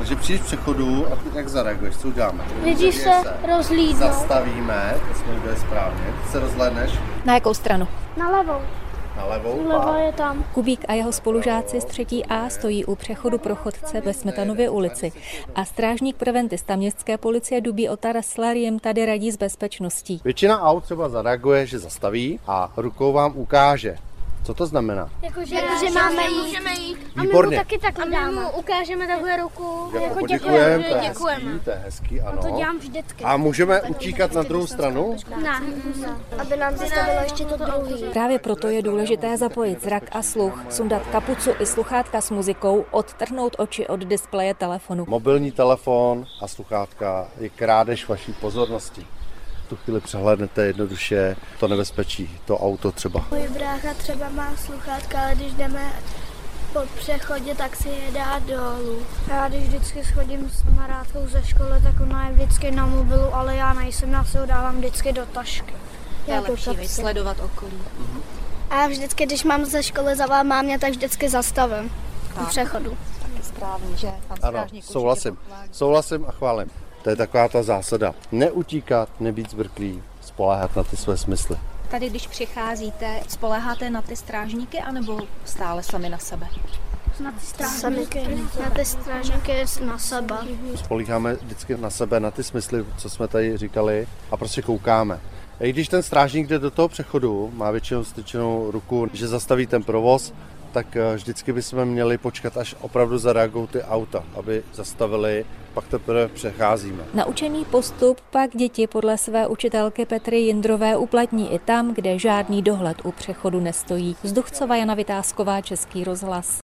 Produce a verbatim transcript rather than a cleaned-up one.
Takže přijdeš v přechodu a ty jak zareaguješ, co uděláme? Nejdřív se rozhlídnout. Zastavíme, to jsme udělali správně. Ty se rozhlédneš Na jakou stranu? Na levou. na levou. Leva je tam. Kubík a jeho spolužáci z třetí A stojí u přechodu pro chodce ve Smetanově ulici a strážník preventista městské policie Dubí Otar Slar jim tady radí s bezpečností. Většina aut třeba zareaguje, že zastaví a rukou vám ukáže. Co to znamená? Jakože jako, máme jít. jít. A my Výborně. mu taky tak dáme. My mu ukážeme takhle ruku. Jako Jako poděkujeme, to je děkujeme. hezký, to je hezký, ano. To dělám vždycky. A můžeme utíkat na druhou stranu? Ne. Aby nám zastavilo ještě to druhý. Právě proto je důležité zapojit zrak a sluch, sundat kapucu i sluchátka s muzikou, odtrhnout oči od displeje telefonu. Mobilní telefon a sluchátka je krádež vaší pozornosti. V tu chvíli přehlédnete jednoduše to nebezpečí, to auto třeba. Můj brácha třeba má sluchátka, ale když jdeme po přechodě, tak si je dá dolů. Já když vždycky schodím s kamarádkou ze školy, tak ona je vždycky na mobilu, ale já nejsem, já si ho dávám vždycky do tašky. Je lepší sledovat okolí. A já vždycky, když mám ze školy zavolám mámě, tak vždycky zastavím u přechodu. Taky správně, že? Pan Ano, souhlasím. Souhlasím a chválím. To je taková ta zásada. Neutíkat, nebýt zbrklý, spoléhat na ty své smysly. Tady, když přicházíte, spoléháte na ty strážníky, anebo stále sami na sebe? Na ty strážníky, na ty strážníky na sebe. Spolíháme vždycky na sebe, na ty smysly, co jsme tady říkali a prostě koukáme. I když ten strážník jde do toho přechodu, má většinou styčenou ruku, že zastaví ten provoz, tak vždycky bychom měli počkat, až opravdu zareagují ty auta, aby zastavili, pak teprve přecházíme. Naučený postup pak děti podle své učitelky Petry Jindrové uplatní i tam, kde žádný dohled u přechodu nestojí. Z Duchcova Jana Vytázková, Český rozhlas.